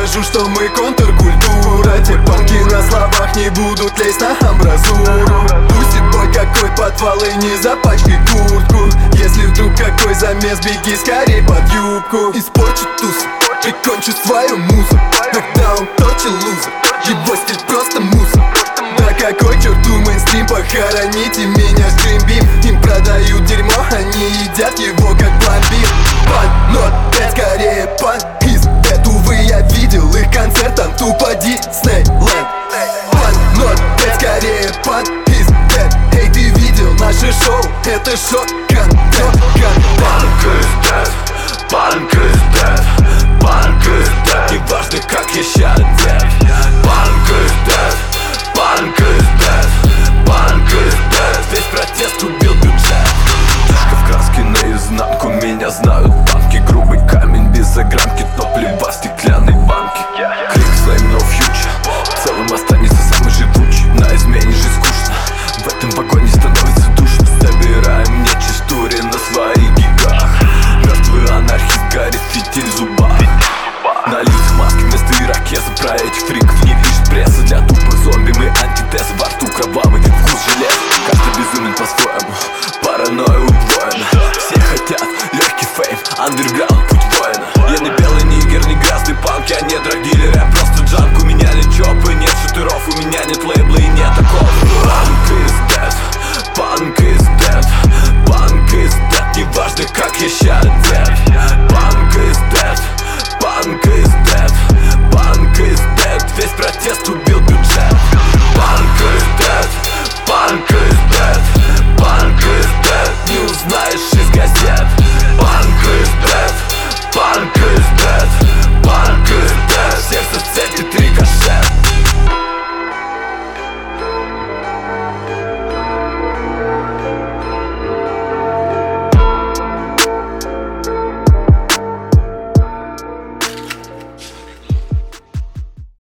Скажу, что мы контркультура. Те панки на словах не будут лезть на амбразуру. Пусть бой какой подвал и не запачкай куртку. Если вдруг какой замес, беги скорей под юбку. Испорчу туз, прикончу свою музу. Когда он точил лузер, его стиль просто мусор. Да какой черту мейнстрим, похороните меня с Джимбим. Им продают дерьмо, они едят его как пломбир. Пан 05 скорее пан из дэт. Увы, я видел их концерт, там тупо Диснейленд. Пан 05 скорее пан из дэт. Эй, ты видел наше шоу? Это шок-контент. Панк is dead, панк is dead, панк is dead. Неважно, как я ща одет. Панк is dead, панк is dead, панк is dead. Весь протест убил бюджет. Фишка в краске наизнанку, меня знают банки. Грубый камень без загранки, топливо в стеклянной банке. Крик слайм no future, в целом останется самый живучий. На измене же скучно, в этом вагоне становится душно. Собираем нечистури на своих гигах. Мертвый анархист горит, фитиль в зубах. На лицах маски вместо ирокеза. Про этих фриков не пишет пресса. Для тупых зомби мы антитеза. Во рту кровавый вкус железа. Каждый безумен по-своему, паранойя удвоена. Все хотят легкий фейм, андерграунд, путь воина. Я не белый нигер, не грязный панк. Я не драгдилер, я просто джанк. У меня нет чопы, нет шутеров. У меня нет лейбла и нет оков. Панк is dead, панк is dead, панк is dead. Неважно, как я ща